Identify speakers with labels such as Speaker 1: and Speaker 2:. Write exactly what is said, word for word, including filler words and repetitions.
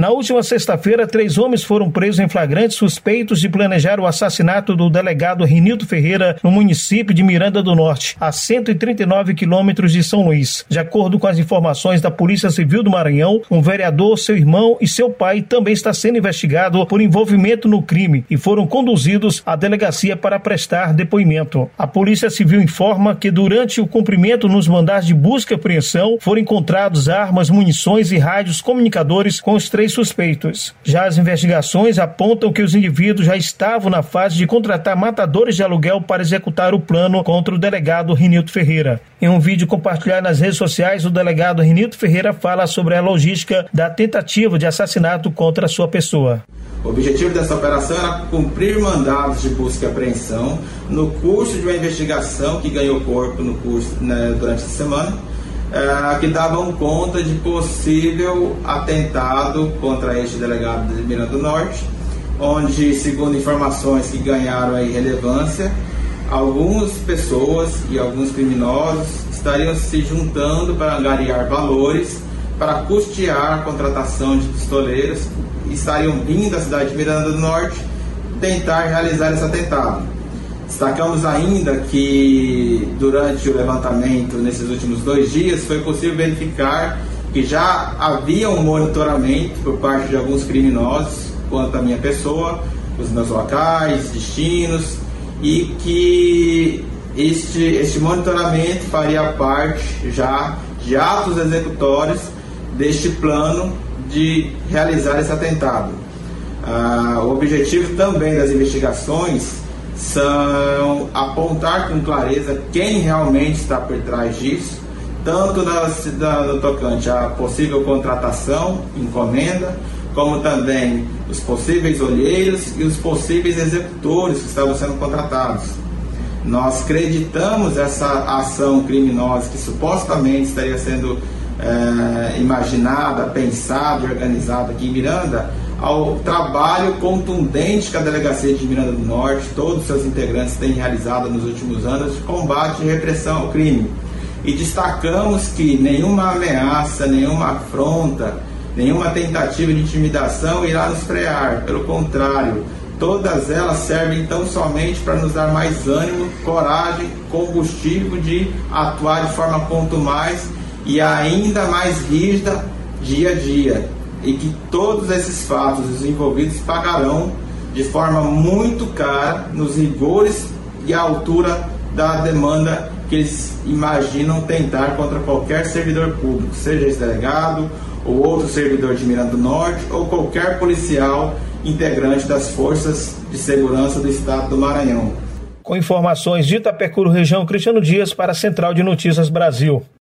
Speaker 1: Na última sexta-feira, três homens foram presos em flagrante suspeitos de planejar o assassinato do delegado Rinildo Ferreira no município de Miranda do Norte, a cento e trinta e nove quilômetros de São Luís. De acordo com as informações da Polícia Civil do Maranhão, um vereador, seu irmão e seu pai também está sendo investigado por envolvimento no crime e foram conduzidos à delegacia para prestar depoimento. A Polícia Civil informa que durante o cumprimento nos mandados de busca e apreensão foram encontrados armas, munições e rádios comunicadores com os três suspeitos. Já as investigações apontam que os indivíduos já estavam na fase de contratar matadores de aluguel para executar o plano contra o delegado Rinildo Ferreira. Em um vídeo compartilhado nas redes sociais, o delegado Rinildo Ferreira fala sobre a logística da tentativa de assassinato contra a sua pessoa.
Speaker 2: O objetivo dessa operação era cumprir mandados de busca e apreensão no curso de uma investigação que ganhou corpo no curso, né, durante a semana, é, que davam conta de possível atentado contra este delegado de Miranda do Norte, onde, segundo informações que ganharam aí relevância, algumas pessoas e alguns criminosos estariam se juntando para angariar valores para custear a contratação de pistoleiros e estariam vindo da cidade de Miranda do Norte tentar realizar esse atentado. Destacamos ainda que durante o levantamento nesses últimos dois dias foi possível verificar que já havia um monitoramento por parte de alguns criminosos quanto à minha pessoa, os meus locais, destinos, e que este, este monitoramento faria parte já de atos executórios deste plano de realizar esse atentado. Ah, o objetivo também das investigações são apontar com clareza quem realmente está por trás disso, tanto na, no tocante à possível contratação, encomenda, como também os possíveis olheiros e os possíveis executores que estavam sendo contratados. Nós acreditamos essa ação criminosa que supostamente estaria sendo é, imaginada, pensada e organizada aqui em Miranda, ao trabalho contundente que a Delegacia de Miranda do Norte, todos os seus integrantes têm realizado nos últimos anos de combate e repressão ao crime. E destacamos que nenhuma ameaça, nenhuma afronta, nenhuma tentativa de intimidação irá nos frear. Pelo contrário, todas elas servem tão somente para nos dar mais ânimo, coragem, combustível de atuar de forma quanto mais e ainda mais rígida dia a dia. E que todos esses fatos, os envolvidos pagarão de forma muito cara nos rigores e à altura da demanda que eles imaginam tentar contra qualquer servidor público, seja esse delegado ou outro servidor de Miranda do Norte ou qualquer policial integrante das forças de segurança do estado do Maranhão.
Speaker 1: Com informações de Itapecuru, região, Cristiano Dias para a Central de Notícias Brasil.